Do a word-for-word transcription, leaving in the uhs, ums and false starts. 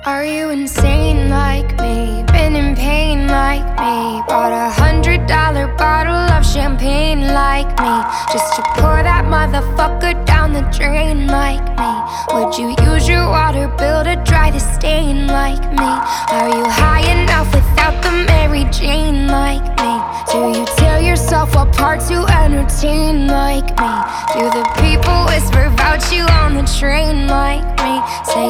Are you insane like me? Been in pain like me? Bought a hundred dollar bottle of champagne like me, just to pour that motherfucker down the drain like me? Would you use your water bill to dry the stain like me? Are you high enough without the Mary Jane like me? Do you tear yourself apart to entertain like me? Do the people whisper about you on the train like me? Say